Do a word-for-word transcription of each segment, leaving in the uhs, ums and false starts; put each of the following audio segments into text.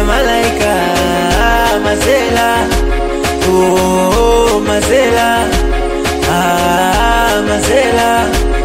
malaika. Masela, oh Masela, ah Masela,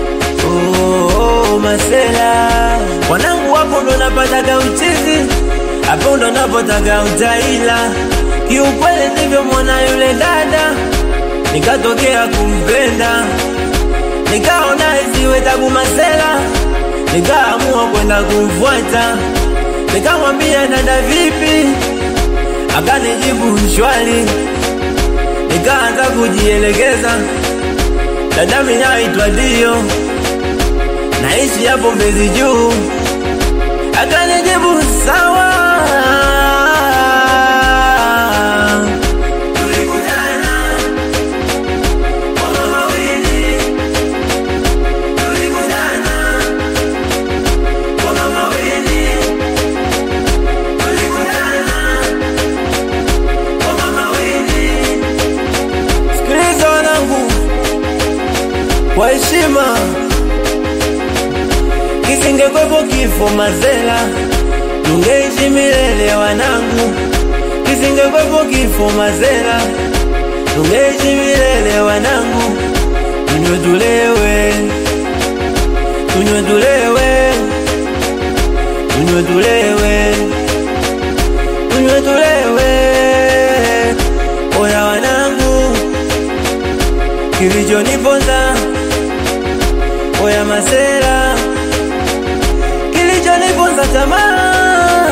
oh Masela. Wanangu wapo ndo napataga uchizi, hapo ndo napotaga utaila. Kiukweli ndivyo mwana yule dada, nikatokea kumpenda, nikaona isiwe tabu Masela, nikaamua kwenda kumfuata. Nikamwambia dada vipi, akanijibu shwari. Nikaanza kujielekeza, dada mimi naitwa Dio, naishi hapo Mbezi Juu. Akanijibu sawa. Kwa heshima, kisingekwepo kifo Masela, tungeishi milele wanangu. Kisingekwepo kifo Masela, tungeishi milele wanangu. Tunywe tulewe, tunywe tulewe, tunywe tulewe, tunywe tulewe. Oya wanangu, kilichoniponza oya Masela, kilichoniponza tamaa.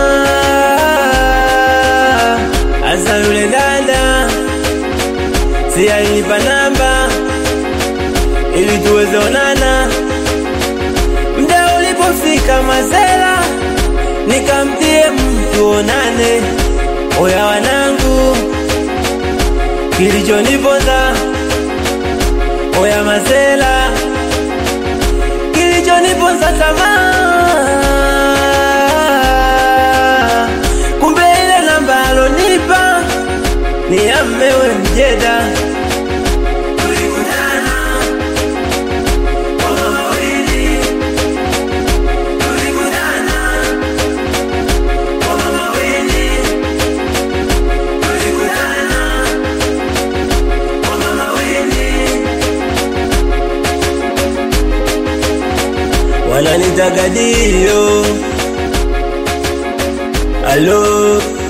Asa yule dada, si alinipa namba ili tuweze onana. Mda ulipofika Masela, nikamtie mtu onane. Oya wanangu, kilichoniponza oya Masela, kilichoniponza tamaa. Kumbe ile namba alonipa ni ya mmewe Mjeda. Tulikutana kwa mama wili, tulikutana kwa mama wili, tulikutana kwa mama wili. Wananitaka Dio, alo